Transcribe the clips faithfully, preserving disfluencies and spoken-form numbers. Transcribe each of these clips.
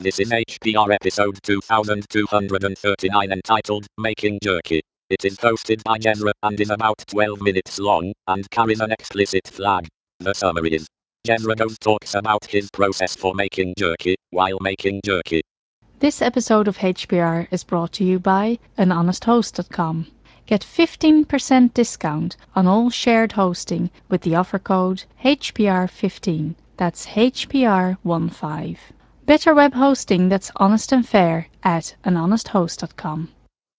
This is H P R episode two thousand two hundred thirty-nine entitled Making Jerky. It is hosted by Jezra and is about twelve minutes long and carries an explicit flag. The summary is Jezra goes talks about his process for making jerky while making jerky. This episode of H P R is brought to you by an honest host dot com. Get fifteen percent discount on all shared hosting with the offer code H P R fifteen. That's H P R fifteen. Better web hosting that's honest and fair at an honest host dot com.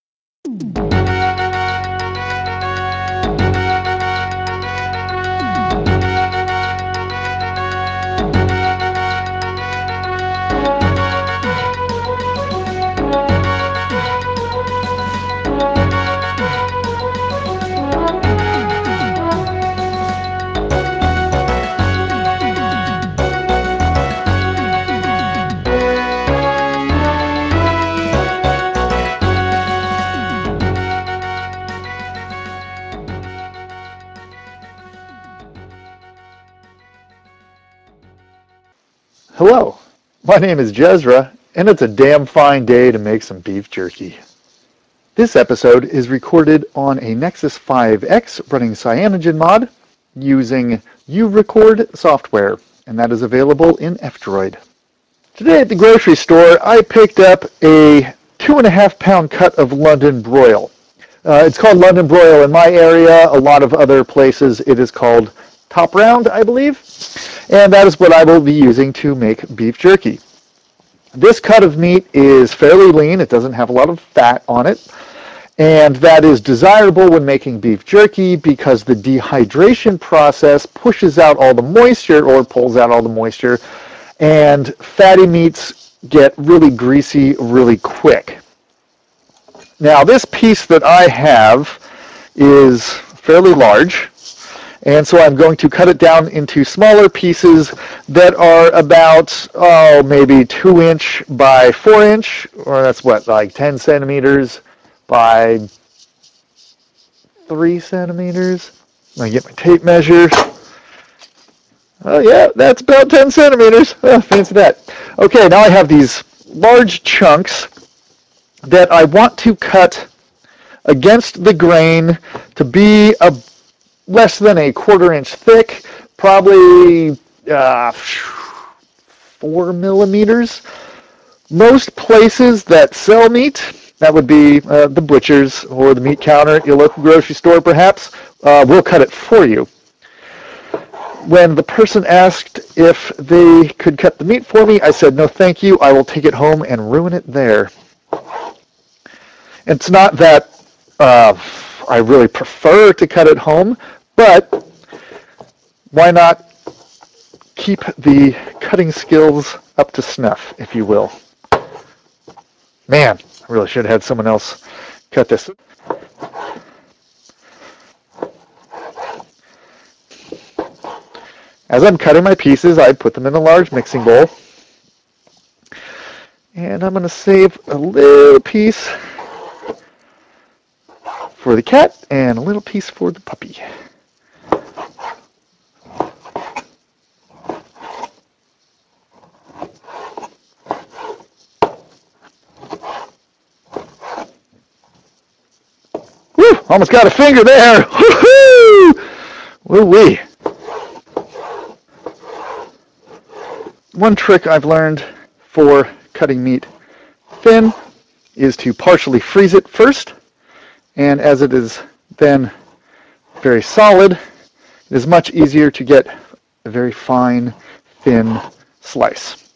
Hello, my name is Jezra, and it's a damn fine day to make some beef jerky. This episode is recorded on a Nexus five X running CyanogenMod using uRecord software, and that is available in F-Droid. Today at the grocery store, I picked up a two and a half pound cut of London broil. Uh, it's called London broil in my area. A lot of other places it is called top round, I believe. And that is what I will be using to make beef jerky. This cut of meat is fairly lean. It doesn't have a lot of fat on it. And that is desirable when making beef jerky because the dehydration process pushes out all the moisture or pulls out all the moisture, and fatty meats get really greasy really quick. Now, this piece that I have is fairly large, and so I'm going to cut it down into smaller pieces that are about, oh, maybe two inch by four inch, or that's what, like ten centimeters by three centimeters. I get my tape measure. Oh yeah, that's about ten centimeters. Oh, fancy that. Okay, now I have these large chunks that I want to cut against the grain to be a less than a quarter inch thick, probably uh, four millimeters. Most places that sell meat, that would be uh, the butchers or the meat counter at your local grocery store perhaps, uh, will cut it for you. When the person asked if they could cut the meat for me, I said, no thank you, I will take it home and ruin it there. It's not that uh, I really prefer to cut it home, but why not keep the cutting skills up to snuff, if you will. Man, I really should have had someone else cut this. As I'm cutting my pieces, I put them in a large mixing bowl. And I'm going to save a little piece for the cat and a little piece for the puppy. Woo! Almost got a finger there. Woohoo! Woo-wee. One trick I've learned for cutting meat thin is to partially freeze it first, and as it is then very solid, it is much easier to get a very fine, thin slice.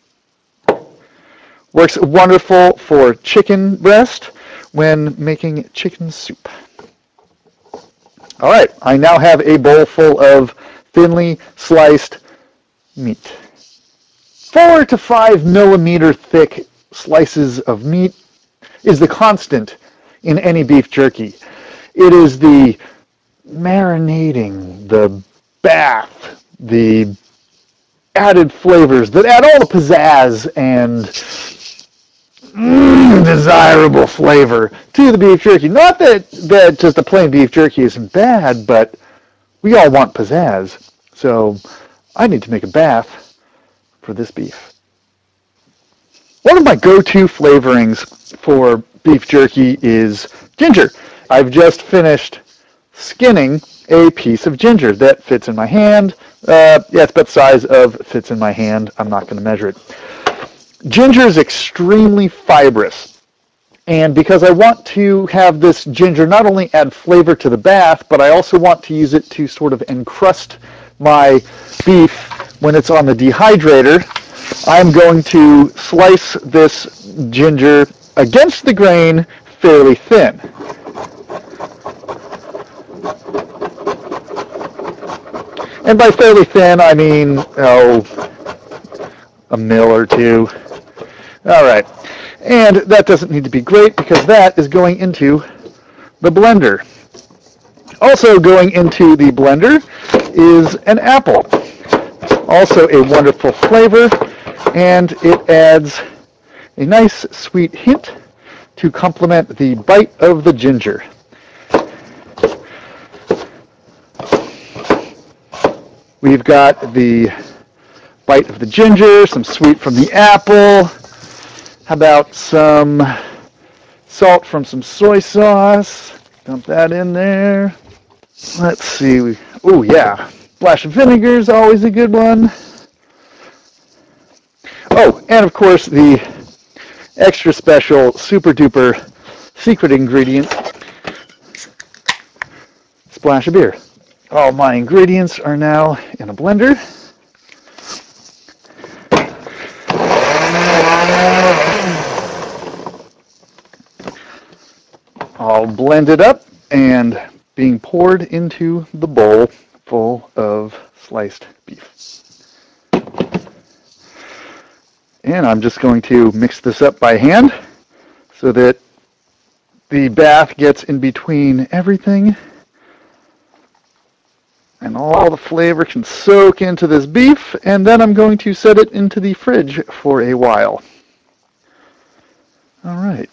Works wonderful for chicken breast when making chicken soup. All right, I now have a bowl full of thinly sliced meat. Four to five millimeter thick slices of meat is the constant in any beef jerky. It is the marinating, the bath, the added flavors that add all the pizzazz and mm, desirable flavor to the beef jerky. Not that, that just a plain beef jerky isn't bad, but we all want pizzazz. So I need to make a bath for this beef. One of my go-to flavorings for beef jerky is ginger. I've just finished skinning a piece of ginger that fits in my hand. Uh, yeah, it's about the size of fits in my hand. I'm not going to measure it. Ginger is extremely fibrous. And because I want to have this ginger not only add flavor to the bath, but I also want to use it to sort of encrust my beef when it's on the dehydrator, I'm going to slice this ginger against the grain fairly thin. And by fairly thin, I mean, oh, a mil or two. All right. And that doesn't need to be great because that is going into the blender. Also going into the blender is an apple. Also a wonderful flavor, and it adds a nice sweet hint to complement the bite of the ginger. We've got the bite of the ginger, some sweet from the apple. How about some salt from some soy sauce? Dump that in there. Let's see. Oh, yeah. Splash of vinegar is always a good one. Oh, and of course the extra special, super duper secret ingredient, splash of beer. All my ingredients are now in a blender. All blended up and being poured into the bowl full of sliced beef. And I'm just going to mix this up by hand so that the bath gets in between everything and all the flavor can soak into this beef, and then I'm going to set it into the fridge for a while. All right.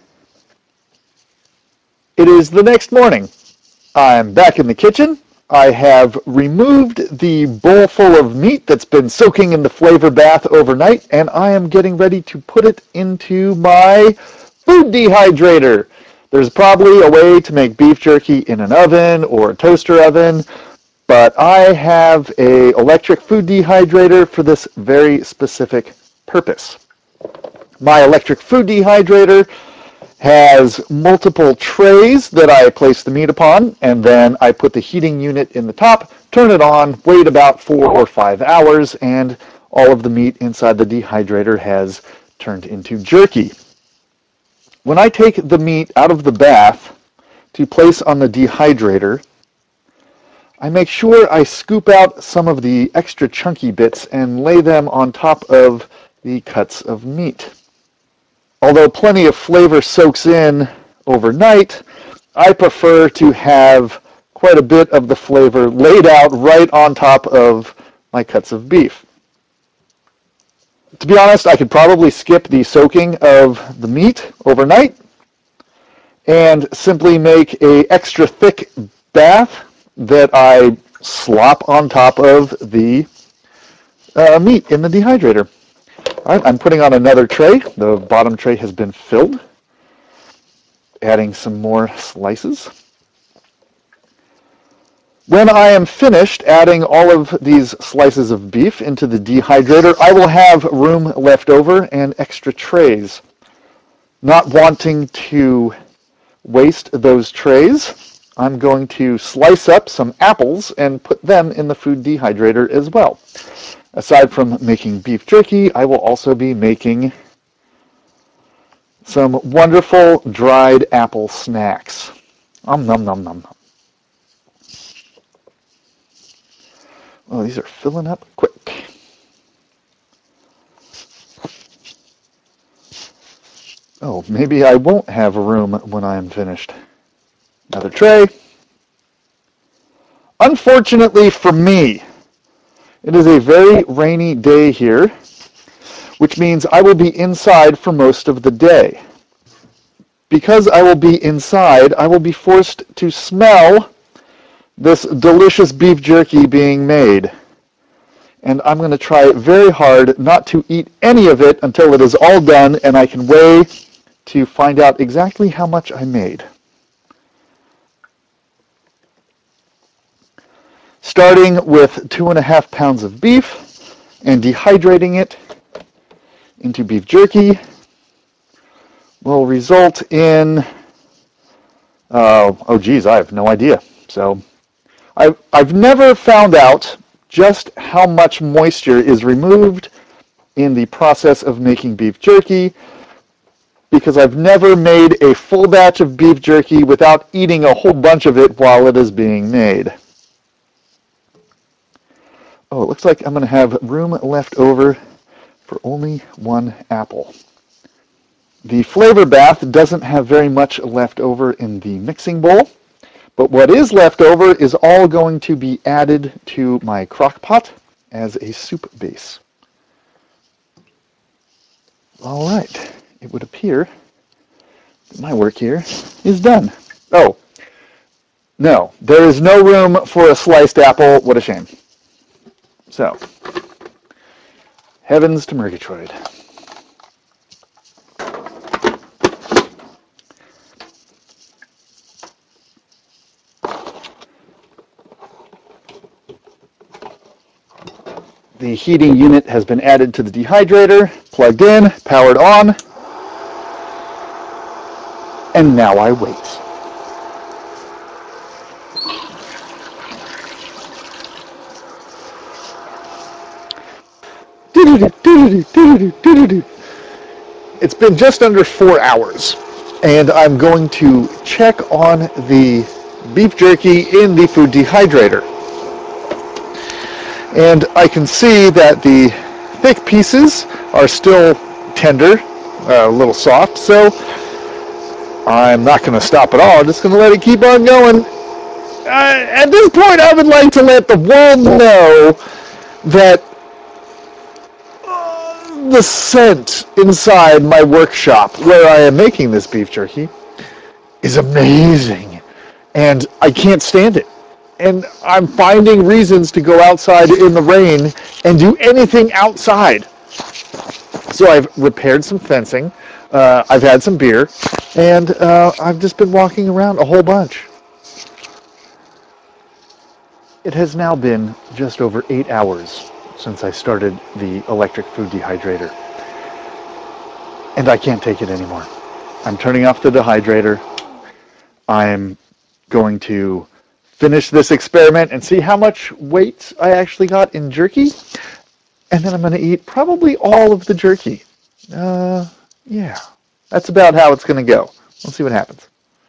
It is the next morning. I'm back in the kitchen. I have removed the bowl full of meat that's been soaking in the flavor bath overnight, and I am getting ready to put it into my food dehydrator. There's probably a way to make beef jerky in an oven or a toaster oven, but I have an electric food dehydrator for this very specific purpose. My electric food dehydrator has multiple trays that I place the meat upon, and then I put the heating unit in the top, turn it on, wait about four or five hours, and all of the meat inside the dehydrator has turned into jerky. When I take the meat out of the bath to place on the dehydrator, I make sure I scoop out some of the extra chunky bits and lay them on top of the cuts of meat. Although plenty of flavor soaks in overnight, I prefer to have quite a bit of the flavor laid out right on top of my cuts of beef. To be honest, I could probably skip the soaking of the meat overnight and simply make a extra thick bath that I slop on top of the uh, meat in the dehydrator. All right, I'm putting on another tray. The bottom tray has been filled. Adding some more slices. When I am finished adding all of these slices of beef into the dehydrator, I will have room left over and extra trays. Not wanting to waste those trays, I'm going to slice up some apples and put them in the food dehydrator as well. Aside from making beef jerky, I will also be making some wonderful dried apple snacks. Um, nom, nom, nom, nom. Oh, these are filling up quick. Oh, maybe I won't have room when I am finished. Another tray. Unfortunately for me, it is a very rainy day here, which means I will be inside for most of the day. Because I will be inside, I will be forced to smell this delicious beef jerky being made. And I'm going to try very hard not to eat any of it until it is all done and I can weigh to find out exactly how much I made. Starting with two and a half pounds of beef and dehydrating it into beef jerky will result in, uh, oh geez, I have no idea. So I've, I've never found out just how much moisture is removed in the process of making beef jerky, because I've never made a full batch of beef jerky without eating a whole bunch of it while it is being made. Oh, it looks like I'm going to have room left over for only one apple. The flavor bath doesn't have very much left over in the mixing bowl, but what is left over is all going to be added to my crock pot as a soup base. All right, it would appear that my work here is done. Oh, no, there is no room for a sliced apple. What a shame. So, heavens to Murgatroyd. The heating unit has been added to the dehydrator, plugged in, powered on, and now I wait. It's been just under four hours, and I'm going to check on the beef jerky in the food dehydrator. And I can see that the thick pieces are still tender, uh, a little soft, so I'm not going to stop at all. I'm just going to let it keep on going. Uh, at this point, I would like to let the world know that uh, the scent inside my workshop where I am making this beef jerky is amazing, and I can't stand it. And I'm finding reasons to go outside in the rain and do anything outside. So I've repaired some fencing, uh, I've had some beer, and uh, I've just been walking around a whole bunch. It has now been just over eight hours since I started the electric food dehydrator, and I can't take it anymore. I'm turning off the dehydrator. I'm going to finish this experiment and see how much weight I actually got in jerky, and then I'm going to eat probably all of the jerky. Uh, yeah, that's about how it's going to go. Let's see what happens.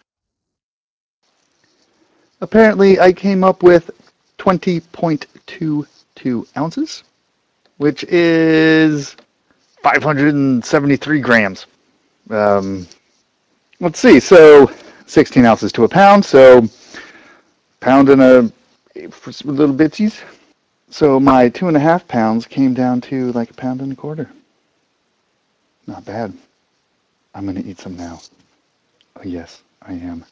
Apparently, I came up with twenty point two two ounces, which is five hundred seventy-three grams. Um, let's see, so sixteen ounces to a pound, so pound and a little bitsies. So my two and a half pounds came down to like a pound and a quarter. Not bad. I'm going to eat some now. Oh, yes, I am.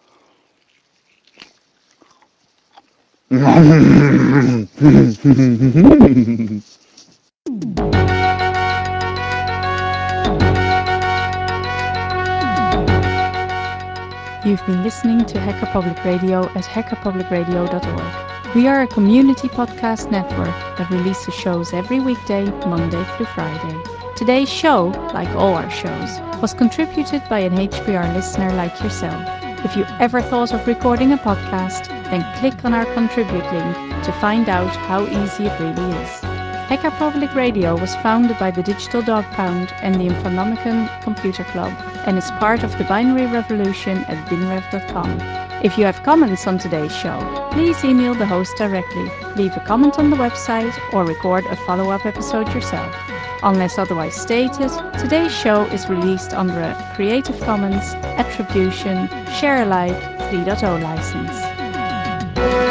You've been listening to Hacker Public Radio at hacker public radio dot org. We are a community podcast network that releases shows every weekday, Monday through Friday. Today's show, like all our shows, was contributed by an H P R listener like yourself. If you ever thought of recording a podcast, then click on our contribute link to find out how easy it really is. Hacker Public Radio was founded by the Digital Dog Pound and the Infonomicon Computer Club and is part of the Binary Revolution at binrev dot com. If you have comments on today's show, please email the host directly, leave a comment on the website, or record a follow-up episode yourself. Unless otherwise stated, today's show is released under a Creative Commons Attribution Share Alike three point oh license.